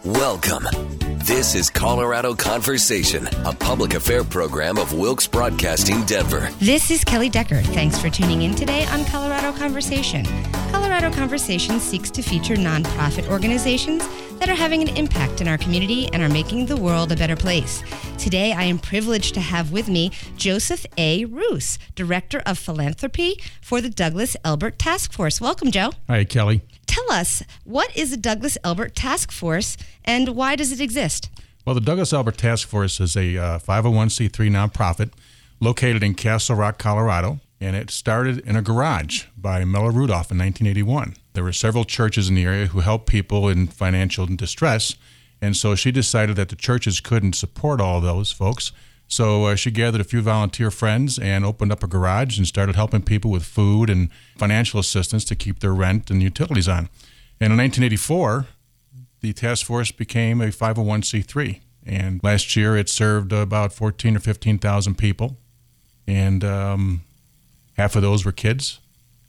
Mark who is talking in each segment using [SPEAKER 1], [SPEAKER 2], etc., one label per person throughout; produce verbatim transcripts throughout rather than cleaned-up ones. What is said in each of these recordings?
[SPEAKER 1] Welcome. This is Colorado Conversation, a public affair program of Wilkes Broadcasting Denver.
[SPEAKER 2] This is Kelly Decker. Thanks for tuning in today on Colorado Conversation. Colorado Conversation seeks to feature nonprofit organizations that are having an impact in our community and are making the world a better place. Today, I am privileged to have with me Joseph A. Roos, Director of Philanthropy for the Douglas Elbert Task Force. Welcome, Joe.
[SPEAKER 3] Hi, Kelly.
[SPEAKER 2] Tell us, what is the Douglas Elbert Task Force and why does it exist?
[SPEAKER 3] Well, the Douglas Elbert Task Force is a uh, five oh one c three nonprofit located in Castle Rock, Colorado, and it started in a garage by Mella Rudolph in nineteen eighty-one. There were several churches in the area who helped people in financial distress, and so she decided that the churches couldn't support all of those folks. So uh, she gathered a few volunteer friends and opened up a garage and started helping people with food and financial assistance to keep their rent and utilities on. And in nineteen eighty-four, the task force became a five oh one c three. And last year it served about fourteen or fifteen thousand people. And um, half of those were kids,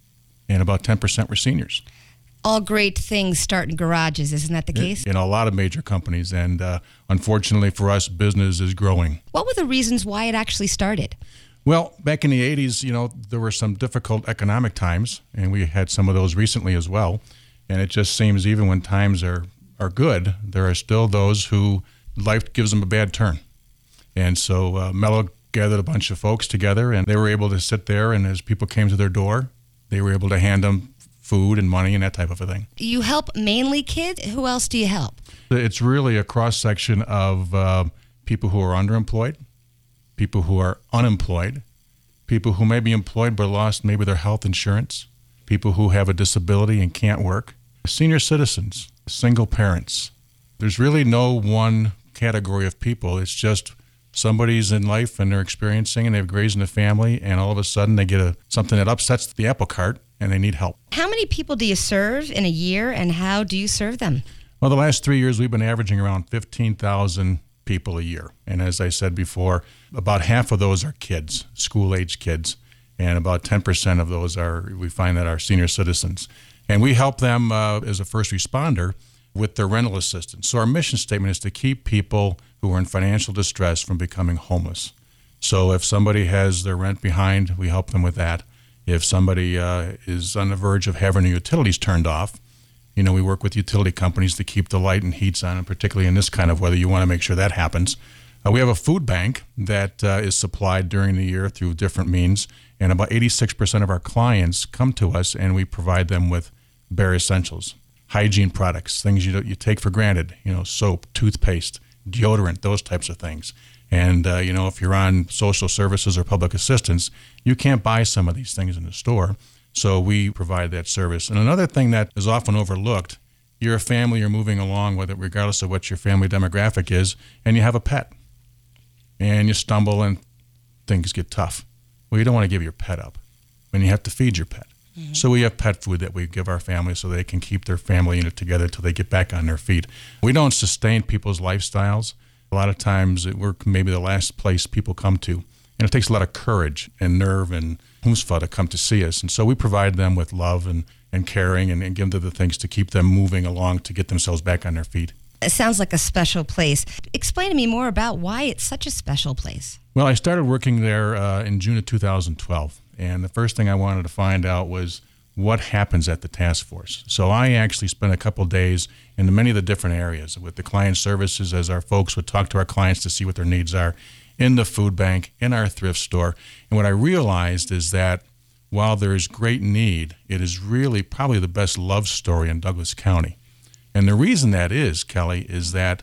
[SPEAKER 3] and about ten percent were seniors.
[SPEAKER 2] All great things start in garages, isn't that the case?
[SPEAKER 3] In a lot of major companies, and uh, unfortunately for us, business is growing.
[SPEAKER 2] What were the reasons why it actually started?
[SPEAKER 3] Well, back in the eighties, you know, there were some difficult economic times, and we had some of those recently as well. And it just seems even when times are, are good, there are still those who life gives them a bad turn. And so uh, Mello gathered a bunch of folks together, and they were able to sit there, and as people came to their door, they were able to hand them food and money and that type of a thing.
[SPEAKER 2] You help mainly kids? Who else do you help?
[SPEAKER 3] It's really a cross-section of uh, people who are underemployed, people who are unemployed, people who may be employed but lost maybe their health insurance, people who have a disability and can't work, senior citizens, single parents. There's really no one category of people. It's just somebody's in life and they're experiencing and they've raised a family, and all of a sudden they get a something that upsets the apple cart and they need help.
[SPEAKER 2] How many people do you serve in a year, and how do you serve them?
[SPEAKER 3] Well, the last three years we've been averaging around fifteen thousand people a year. And as I said before, about half of those are kids, school-age kids, and about ten percent of those are, we find that are senior citizens. And we help them uh, as a first responder with their rental assistance. So our mission statement is to keep people who are in financial distress from becoming homeless. So if somebody has their rent behind, we help them with that. If somebody uh, is on the verge of having their utilities turned off, you know, we work with utility companies to keep the light and heats on, and particularly in this kind of weather, you want to make sure that happens. Uh, we have a food bank that uh, is supplied during the year through different means, and about eighty-six percent of our clients come to us and we provide them with bare essentials, hygiene products, things you, you take for granted, you know, soap, toothpaste, deodorant, those types of things. And, uh, you know, if you're on social services or public assistance, you can't buy some of these things in the store. So we provide that service. And another thing that is often overlooked, you're a family, you're moving along with it, regardless of what your family demographic is, and you have a pet. And you stumble and things get tough. Well, you don't want to give your pet up when you have to feed your pet. Mm-hmm. So we have pet food that we give our family so they can keep their family unit together until they get back on their feet. We don't sustain people's lifestyles. A lot of times we're maybe the last place people come to. And it takes a lot of courage and nerve and chutzpah to come to see us. And so we provide them with love and, and caring and, and give them the things to keep them moving along to get themselves back on their feet.
[SPEAKER 2] It sounds like a special place. Explain to me more about why it's such a special place.
[SPEAKER 3] Well, I started working there uh, in June of two thousand twelve. And the first thing I wanted to find out was what happens at the task force. So I actually spent a couple days in many of the different areas with the client services, as our folks would talk to our clients to see what their needs are, in the food bank, in our thrift store. And what I realized is that while there is great need, it is really probably the best love story in Douglas County. And the reason that is, Kelly, is that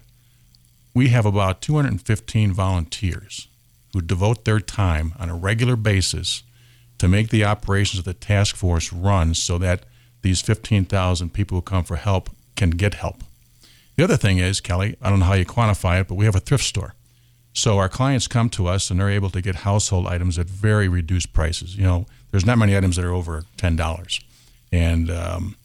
[SPEAKER 3] we have about two hundred fifteen volunteers who devote their time on a regular basis to make the operations of the task force run so that these fifteen thousand people who come for help can get help. The other thing is, Kelly, I don't know how you quantify it, but we have a thrift store. So our clients come to us and they're able to get household items at very reduced prices. You know, there's not many items that are over ten dollars. And um,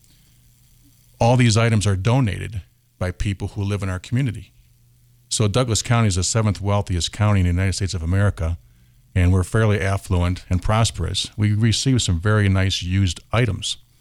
[SPEAKER 3] all these items are donated by people who live in our community. So Douglas County is the seventh wealthiest county in the United States of America, and we're fairly affluent and prosperous. We receive some very nice used items.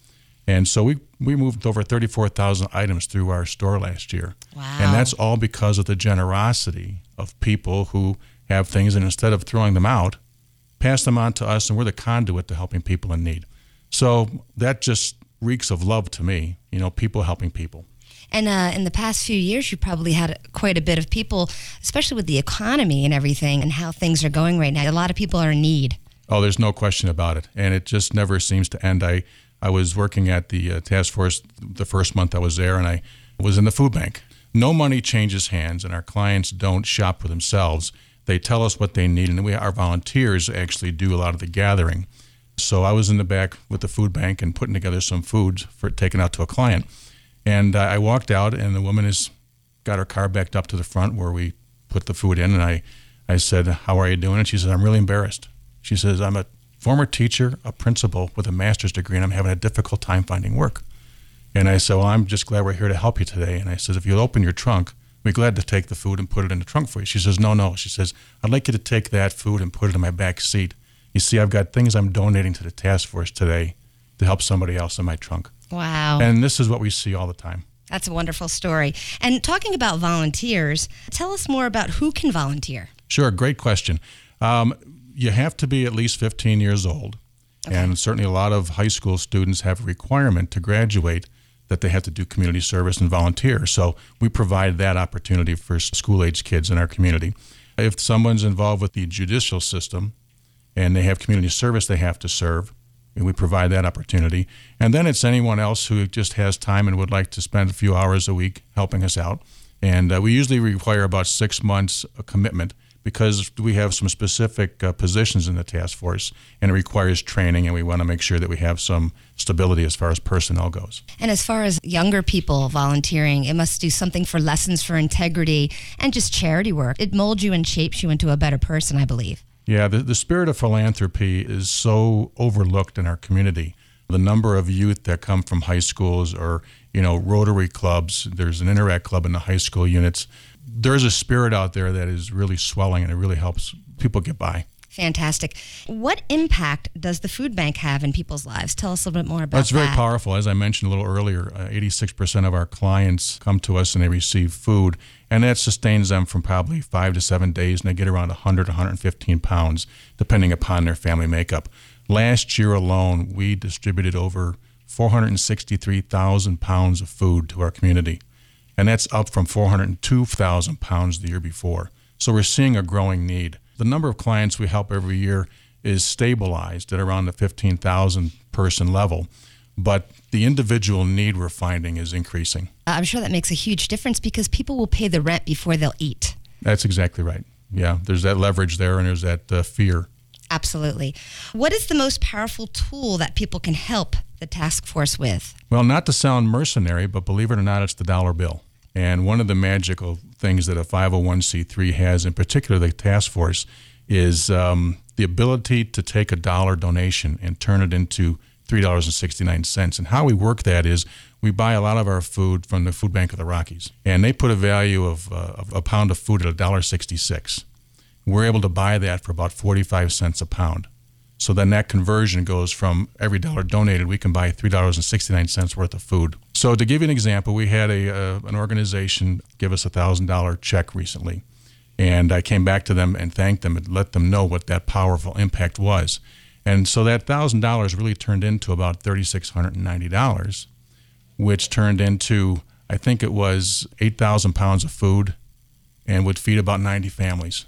[SPEAKER 3] And so we, we moved over thirty-four thousand items through our store last year.
[SPEAKER 2] Wow.
[SPEAKER 3] And that's all because of the generosity of people who have things, and instead of throwing them out, pass them on to us, and we're the conduit to helping people in need. So that just reeks of love to me, you know, people helping people.
[SPEAKER 2] And uh, in the past few years, you probably had quite a bit of people, especially with the economy and everything and how things are going right now. A lot of people are in need.
[SPEAKER 3] Oh, there's no question about it. And it just never seems to end. I, I was working at the uh, task force the first month I was there, and I was in the food bank. No money changes hands, and our clients don't shop for themselves. They tell us what they need, and we, our volunteers actually do a lot of the gathering. So I was in the back with the food bank and putting together some food for taken out to a client. And uh, I walked out, and the woman has got her car backed up to the front where we put the food in. And I, I said, "How are you doing?" And she said, "I'm really embarrassed." She says, "I'm a former teacher, a principal with a master's degree, and I'm having a difficult time finding work." And I said, "Well, I'm just glad we're here to help you today." And I said, "If you'll open your trunk, we're glad to take the food and put it in the trunk for you." She says, "No, no." She says, "I'd like you to take that food and put it in my back seat. You see, I've got things I'm donating to the task force today to help somebody else in my trunk."
[SPEAKER 2] Wow.
[SPEAKER 3] And this is what we see all the time.
[SPEAKER 2] That's a wonderful story. And talking about volunteers, tell us more about who can volunteer.
[SPEAKER 3] Sure, great question. Um, you have to be at least fifteen years old. Okay. And certainly a lot of high school students have a requirement to graduate that they have to do community service and volunteer. So we provide that opportunity for school-age kids in our community. If someone's involved with the judicial system and they have community service they have to serve, and we provide that opportunity. And then it's anyone else who just has time and would like to spend a few hours a week helping us out. And uh, we usually require about six months of commitment because we have some specific uh, positions in the task force, and it requires training, and we want to make sure that we have some stability as far as personnel goes.
[SPEAKER 2] And as far as younger people volunteering, it must do something for lessons for integrity and just charity work. It molds you and shapes you into a better person, I believe.
[SPEAKER 3] Yeah, the, the spirit of philanthropy is so overlooked in our community. The number of youth that come from high schools or, you know, Rotary clubs, there's an Interact club in the high school units. There's a spirit out there that is really swelling, and it really helps people get by.
[SPEAKER 2] Fantastic. What impact does the food bank have in people's lives? Tell us a little bit more about
[SPEAKER 3] That's
[SPEAKER 2] that.
[SPEAKER 3] very powerful. As I mentioned a little earlier, uh, eighty-six percent of our clients come to us and they receive food, and that sustains them from probably five to seven days, and they get around one hundred, one hundred fifteen pounds, depending upon their family makeup. Last year alone, we distributed over four hundred sixty-three thousand pounds of food to our community, and that's up from four hundred two thousand pounds the year before. So we're seeing a growing need. The number of clients we help every year is stabilized at around the fifteen thousand person level, but the individual need we're finding is increasing.
[SPEAKER 2] I'm sure that makes a huge difference because people will pay the rent before they'll eat.
[SPEAKER 3] That's exactly right. Yeah, there's that leverage there, and there's that uh, fear.
[SPEAKER 2] Absolutely. What is the most powerful tool that people can help the task force with?
[SPEAKER 3] Well, not to sound mercenary, but believe it or not, it's the dollar bill. And one of the magical things that a five oh one c three has, in particular the task force, is um, the ability to take a dollar donation and turn it into three dollars and sixty-nine cents. And how we work that is we buy a lot of our food from the Food Bank of the Rockies, and they put a value of, uh, of a pound of food at one dollar and sixty-six cents. We're able to buy that for about forty-five cents a pound. So then that conversion goes from every dollar donated, we can buy three dollars and sixty-nine cents worth of food. So to give you an example, we had a uh, an organization give us a one thousand dollars check recently. And I came back to them and thanked them and let them know what that powerful impact was. And so that one thousand dollars really turned into about three thousand six hundred ninety dollars, which turned into, I think it was eight thousand pounds of food and would feed about ninety families.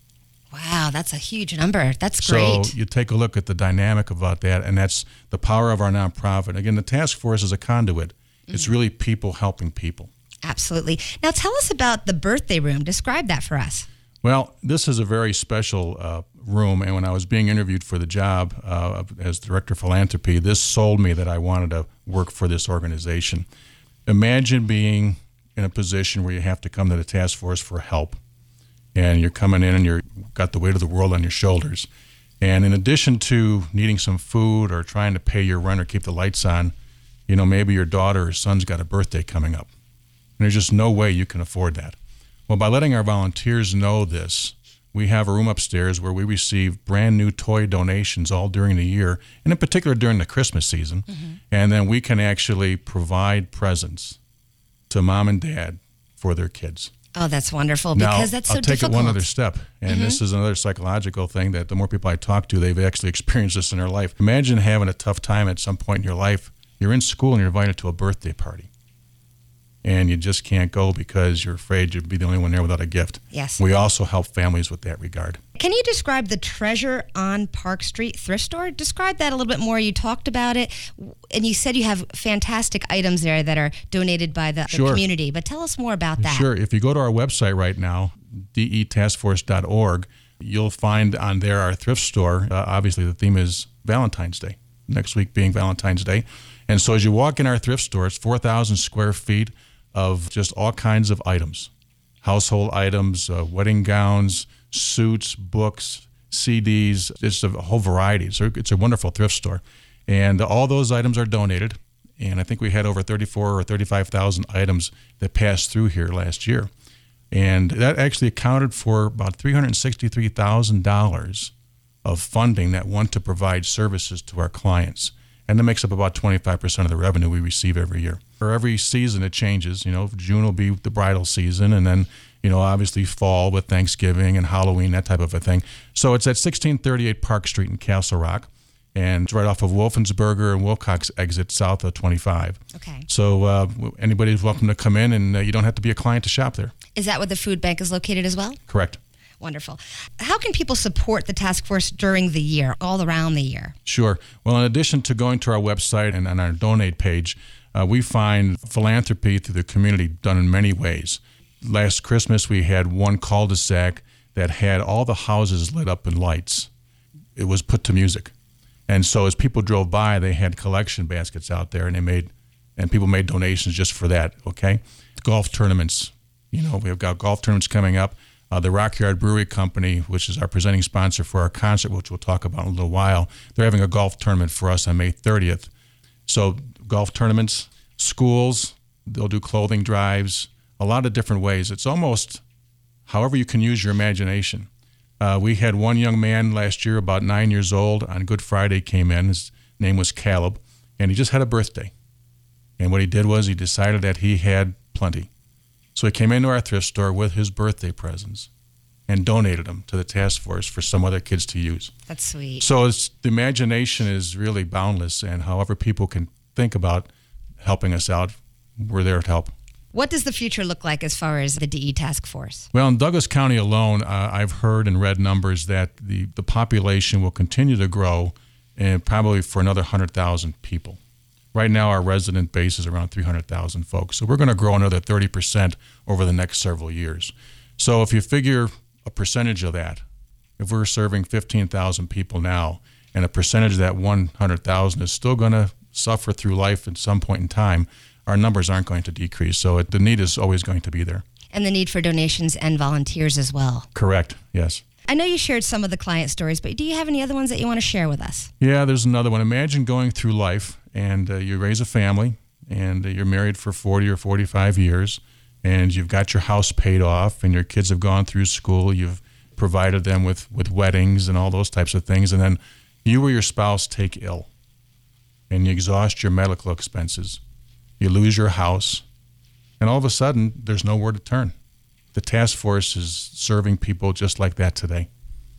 [SPEAKER 2] Wow, that's a huge number. That's great.
[SPEAKER 3] So you take a look at the dynamic about that, and that's the power of our nonprofit. Again, the task force is a conduit. Mm-hmm. It's really people helping people.
[SPEAKER 2] Absolutely. Now tell us about the birthday room. Describe that for us.
[SPEAKER 3] Well, this is a very special uh, room, and when I was being interviewed for the job uh, as Director of Philanthropy, this sold me that I wanted to work for this organization. Imagine being in a position where you have to come to the task force for help, and you're coming in and you've got the weight of the world on your shoulders. And in addition to needing some food or trying to pay your rent or keep the lights on, you know, maybe your daughter or son's got a birthday coming up. And there's just no way you can afford that. Well, by letting our volunteers know this, we have a room upstairs where we receive brand new toy donations all during the year, and in particular during the Christmas season. Mm-hmm. And then we can actually provide presents to mom and dad for their kids.
[SPEAKER 2] Oh, that's wonderful, because
[SPEAKER 3] now,
[SPEAKER 2] that's so
[SPEAKER 3] I'll take
[SPEAKER 2] difficult.
[SPEAKER 3] it one other step, and
[SPEAKER 2] Mm-hmm.
[SPEAKER 3] this is another psychological thing that the more people I talk to, they've actually experienced this in their life. Imagine having a tough time at some point in your life. You're in school and you're invited to a birthday party, and you just can't go because you're afraid you'll be the only one there without a gift.
[SPEAKER 2] Yes.
[SPEAKER 3] We also help families with that regard.
[SPEAKER 2] Can you describe the Treasure on Park Street thrift store? Describe that a little bit more. You talked about it, and you said you have fantastic items there that are donated by the,
[SPEAKER 3] Sure.
[SPEAKER 2] the community. But tell us more about that.
[SPEAKER 3] Sure. If you go to our website right now, d e task force dot org, you'll find on there our thrift store. Uh, obviously, the theme is Valentine's Day, next week being Valentine's Day. And so as you walk in our thrift store, it's four thousand square feet of just all kinds of items, household items, uh, wedding gowns, suits, books, C Ds, just a whole variety. So it's a wonderful thrift store. And all those items are donated. And I think we had over thirty-four or thirty-five thousand items that passed through here last year. And that actually accounted for about three hundred sixty-three thousand dollars of funding that went to provide services to our clients. And that makes up about twenty-five percent of the revenue we receive every year. For every season, it changes. You know, June will be the bridal season, and then, you know, obviously fall with Thanksgiving and Halloween, that type of a thing. So it's at sixteen thirty-eight Park Street in Castle Rock, and it's right off of Wolfensberger and Wilcox exit south of twenty-five.
[SPEAKER 2] Okay.
[SPEAKER 3] So uh, anybody's welcome to come in, and uh, you don't have to be a client to shop there.
[SPEAKER 2] Is that where the food bank is located as well?
[SPEAKER 3] Correct.
[SPEAKER 2] Wonderful. How can people support the task force during the year, all around the year?
[SPEAKER 3] Sure. Well, in addition to going to our website and on our donate page, uh, we find philanthropy through the community done in many ways. Last Christmas, we had one cul-de-sac that had all the houses lit up in lights. It was put to music. And so as people drove by, they had collection baskets out there, and they made, and people made donations just for that, okay? Golf tournaments. You know, we've got golf tournaments coming up. Uh, the Rockyard Brewery Company, which is our presenting sponsor for our concert, which we'll talk about in a little while, they're having a golf tournament for us on May thirtieth. So golf tournaments, schools, they'll do clothing drives, a lot of different ways. It's almost however you can use your imagination. Uh, we had one young man last year, about nine years old, on Good Friday came in. His name was Caleb, and he just had a birthday. And what he did was he decided that he had plenty. So he came into our thrift store with his birthday presents and donated them to the task force for some other kids to use.
[SPEAKER 2] That's sweet.
[SPEAKER 3] So it's, the imagination is really boundless, and however people can think about helping us out, we're there to help.
[SPEAKER 2] What does the future look like as far as the D E task force?
[SPEAKER 3] Well, in Douglas County alone, uh, I've heard and read numbers that the, the population will continue to grow, and probably for another one hundred thousand people. Right now, our resident base is around three hundred thousand folks. So we're going to grow another thirty percent over the next several years. So if you figure a percentage of that, if we're serving fifteen thousand people now, and a percentage of that one hundred thousand is still going to suffer through life at some point in time, our numbers aren't going to decrease. So it, the need is always going to be there.
[SPEAKER 2] And the need for donations and volunteers as well.
[SPEAKER 3] Correct, yes.
[SPEAKER 2] I know you shared some of the client stories, but do you have any other ones that you want to share with us?
[SPEAKER 3] Yeah, there's another one. Imagine going through life, and uh, you raise a family, and uh, you're married for forty or forty-five years, and you've got your house paid off, and your kids have gone through school, you've provided them with, with weddings and all those types of things, and then you or your spouse take ill, and you exhaust your medical expenses. You lose your house, and all of a sudden, there's nowhere to turn. The task force is serving people just like that today.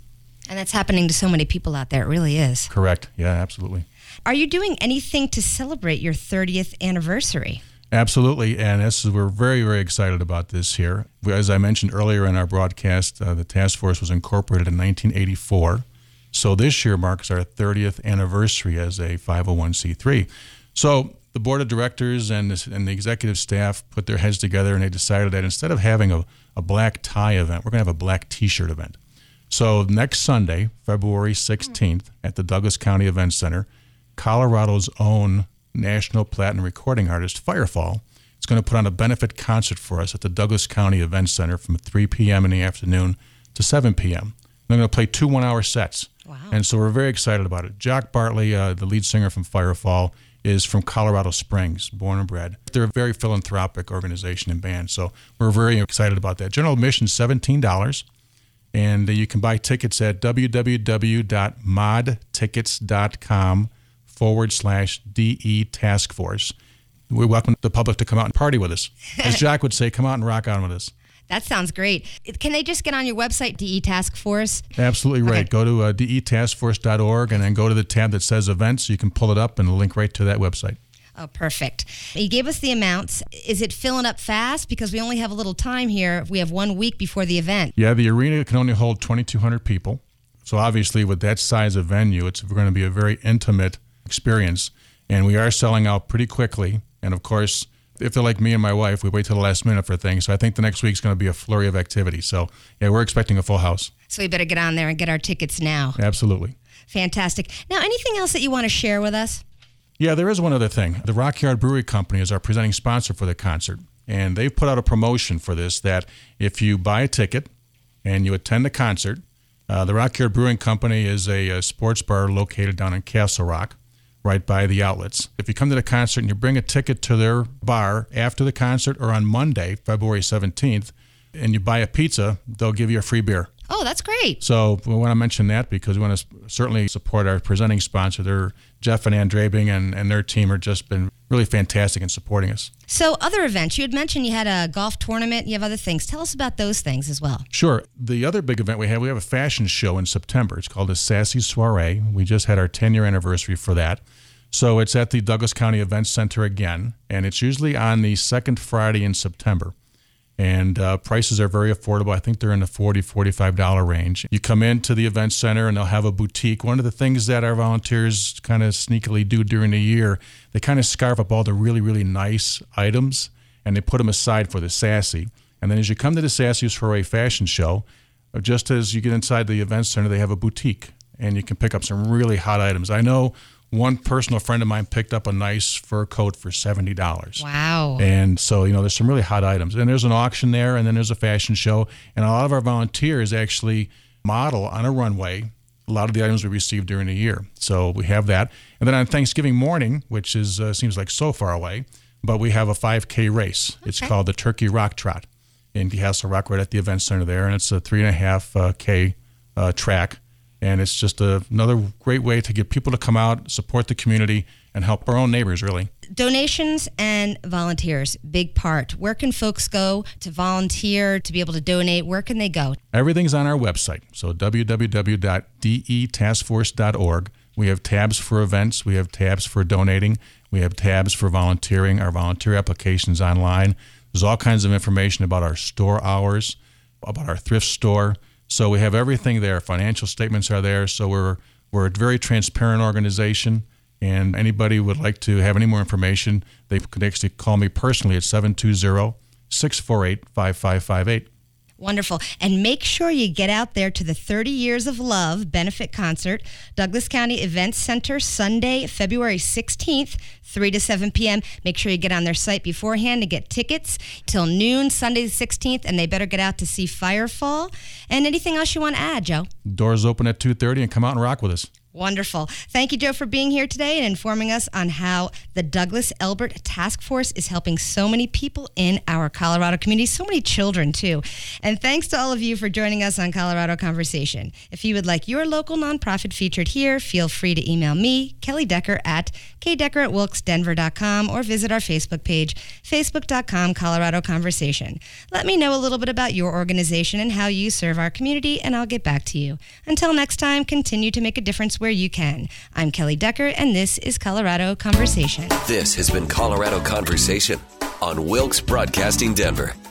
[SPEAKER 2] And that's happening to so many people out there. It really is.
[SPEAKER 3] Correct. Yeah, absolutely.
[SPEAKER 2] Are you doing anything to celebrate your thirtieth anniversary?
[SPEAKER 3] Absolutely, and this is, we're very, very excited about this here. As I mentioned earlier in our broadcast, uh, the task force was incorporated in nineteen eighty-four. So this year marks our thirtieth anniversary as a five oh one c three. So the board of directors and the, and the executive staff put their heads together, and they decided that instead of having a, a black tie event, we're going to have a black T-shirt event. So next Sunday, February sixteenth, at the Douglas County Event Center, Colorado's own national platinum recording artist, Firefall, is going to put on a benefit concert for us at the Douglas County Event Center from three p.m. in the afternoon to seven p.m. They're going to play two one-hour sets.
[SPEAKER 2] Wow.
[SPEAKER 3] And so we're very excited about it. Jack Bartley, uh, the lead singer from Firefall, is from Colorado Springs, born and bred. They're a very philanthropic organization and band, so we're very excited about that. General admission is seventeen dollars, And uh, you can buy tickets at www.modtickets.com forward slash DE Task Force. We welcome the public to come out and party with us. As Jack would say, come out and rock on with us.
[SPEAKER 2] That sounds great. Can they just get on your website, D E Task Force?
[SPEAKER 3] Absolutely right.
[SPEAKER 2] Okay.
[SPEAKER 3] Go to uh, D E task force dot org and then go to the tab that says events. You can pull it up and link right to that website.
[SPEAKER 2] Oh, perfect. You gave us the amounts. Is it filling up fast? Because we only have a little time here. We have one week before the event.
[SPEAKER 3] Yeah, the arena can only hold twenty-two hundred people. So obviously with that size of venue, it's going to be a very intimate experience. And we are selling out pretty quickly. And of course, if they're like me and my wife, we wait till the last minute for things. So I think the next week's going to be a flurry of activity. So yeah, we're expecting a full house.
[SPEAKER 2] So we better get on there and get our tickets now.
[SPEAKER 3] Absolutely.
[SPEAKER 2] Fantastic. Now, anything else that you want to share with us?
[SPEAKER 3] Yeah, there is one other thing. The Rockyard Brewery Company is our presenting sponsor for the concert. And they've put out a promotion for this that if you buy a ticket and you attend the concert, uh, the Rockyard Brewing Company is a, a sports bar located down in Castle Rock, right by the outlets. If you come to the concert and you bring a ticket to their bar after the concert or on Monday, February seventeenth, and you buy a pizza, they'll give you a free beer.
[SPEAKER 2] Oh, that's great.
[SPEAKER 3] So we want to mention that because we want to certainly support our presenting sponsor. They're Jeff and Ann Drabing and, and their team have just been really fantastic in supporting us.
[SPEAKER 2] So other events, you had mentioned you had a golf tournament, you have other things. Tell us about those things as well.
[SPEAKER 3] Sure. The other big event we have, we have a fashion show in September. It's called the Sassy Soiree. We just had our ten-year anniversary for that. So it's at the Douglas County Events Center again, and it's usually on the second Friday in September. And uh, prices are very affordable. I think they're in the forty dollars, forty-five dollars range. You come into the event center and they'll have a boutique. One of the things that our volunteers kind of sneakily do during the year, they kind of scarf up all the really, really nice items and they put them aside for the Sassy. And then as you come to the Sassy Soiree fashion show, just as you get inside the event center, they have a boutique and you can pick up some really hot items. I know one personal friend of mine picked up a nice fur coat for seventy dollars.
[SPEAKER 2] Wow.
[SPEAKER 3] And so, you know, there's some really hot items. And there's an auction there, and then there's a fashion show. And a lot of our volunteers actually model on a runway a lot of the items we receive during the year. So we have that. And then on Thanksgiving morning, which is uh, seems like so far away, but we have a five K race. Okay. It's called the Turkey Rock Trot in Castle Rock right at the event center there. And it's a three and a half uh, K uh, track. And it's just a, another great way to get people to come out, support the community, and help our own neighbors, really.
[SPEAKER 2] Donations and volunteers, big part. Where can folks go to volunteer, to be able to donate? Where can they go?
[SPEAKER 3] Everything's on our website, so w w w dot d e task force dot org. We have tabs for events. We have tabs for donating. We have tabs for volunteering. Our volunteer application's online. There's all kinds of information about our store hours, about our thrift store. So we have everything there. Financial statements are there. So we're we're a very transparent organization. And anybody would like to have any more information, they could actually call me personally at seven two zero, six four eight, five five five eight.
[SPEAKER 2] Wonderful. And make sure you get out there to the thirty Years of Love benefit concert, Douglas County Events Center, Sunday, February sixteenth, three to seven p.m. Make sure you get on their site beforehand to get tickets till noon, Sunday the sixteenth, and they better get out to see Firefall. And anything else you want to add, Joe?
[SPEAKER 3] Doors open at two thirty and come out and rock with us.
[SPEAKER 2] Wonderful. Thank you, Joe, for being here today and informing us on how the Douglas Elbert Task Force is helping so many people in our Colorado community, so many children, too. And thanks to all of you for joining us on Colorado Conversation. If you would like your local nonprofit featured here, feel free to email me, Kelly Decker, at k decker at wilkes denver dot com or visit our Facebook page, facebook dot com Colorado Conversation. Let me know a little bit about your organization and how you serve our community, and I'll get back to you. Until next time, continue to make a difference where you can. I'm Kelly Decker, and this is Colorado Conversation.
[SPEAKER 1] This has been Colorado Conversation on Wilkes Broadcasting Denver.